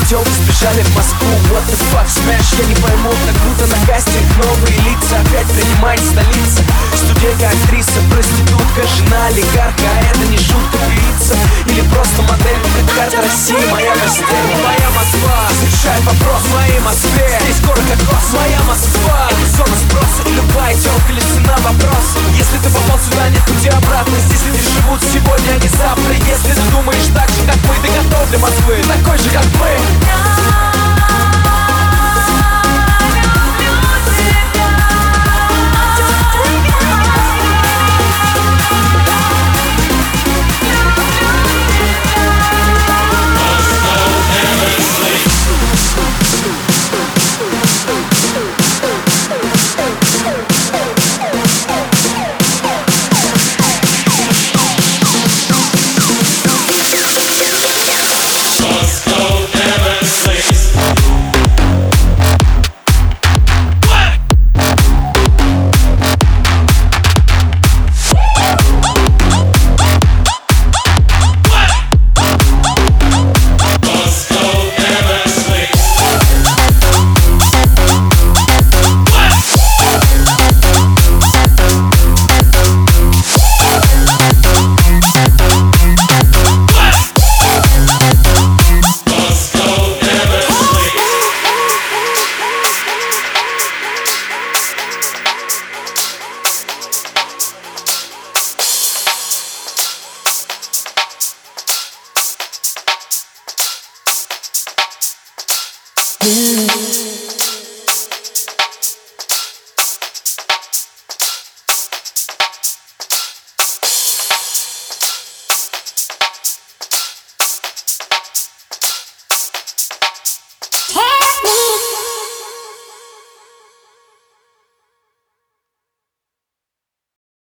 Телки сбежали в Москву, what the fuck, smash. Я не пойму, как будто на кастинг новые лица. Опять принимает столица. Студентка, актриса, проститутка, жена олигарха. А это не шутка, певица или просто модель. Карта России, моя постель, моя Москва. Решает вопрос в моей Москве. Здесь город кокос, моя Москва. Это зона спроса, и любая телка или цена вопрос. Если ты попал сюда, нет пути обратно. Здесь